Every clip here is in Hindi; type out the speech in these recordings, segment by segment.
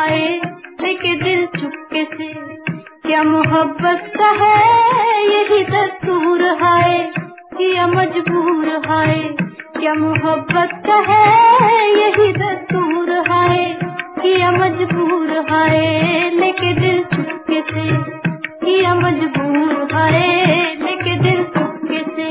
हाय लेके दिल चुपके से। क्या मोहब्बत का है यही दस्तूर हाय किया मजबूर हाय। क्या मोहब्बत का है यही दस्तूर हाय किया मजबूर हाय लेके दिल चुपके से। किया मजबूर हाय लेके दिल चुपके से।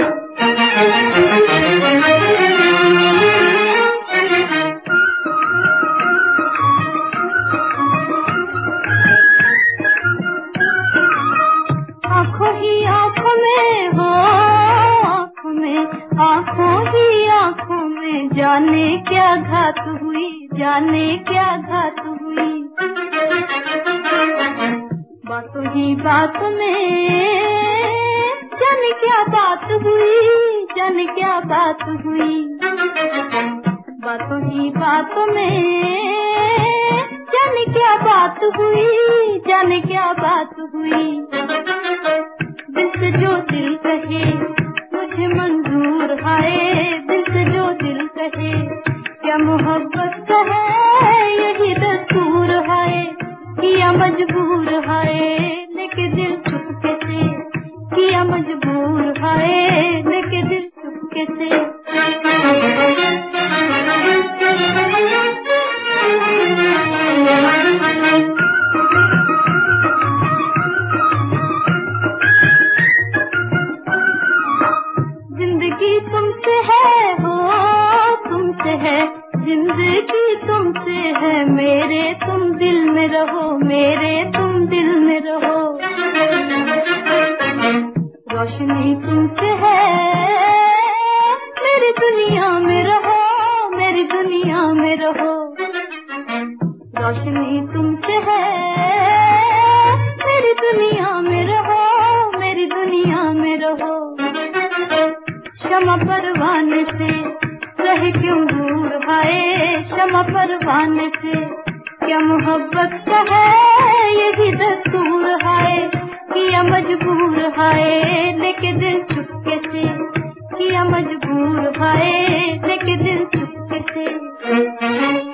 आँखों ही आँखों में हो आँखों में आँखों ही आँखों में जाने क्या घात हुई जाने क्या घात हुई। बातों ही बातों में जाने क्या बात हुई जाने क्या बात हुई। बातों ही बातों में जाने क्या बात हुई जाने क्या बात हुई। दिल से जो दिल कहे मुझे मंजूर हाय दिल से जो दिल कहे। क्या मोहब्बत का है यही दस्तूर हाय किया मजबूर हाय लेके दिल चुपके से। किया मजबूर हाय लेके दिल चुपके से। जिंदगी तुमसे है हो तुमसे है जिंदगी तुमसे है मेरे तुम दिल में रहो मेरे तुम दिल में रहो। रोशनी तुमसे है मेरी दुनिया में रहो मेरी दुनिया में रहो। रोशनी तुमसे है मेरी दुनिया में रहो मेरी दुनिया में रहो। शमा परवाने से रहे क्यों दूर हाय शमा परवाने से। क्या मोहब्बत का है यही दस्तूर हाय किया मजबूर हाय लेके दिल चुपके से। किया मजबूर हाय लेके दिल चुपके से।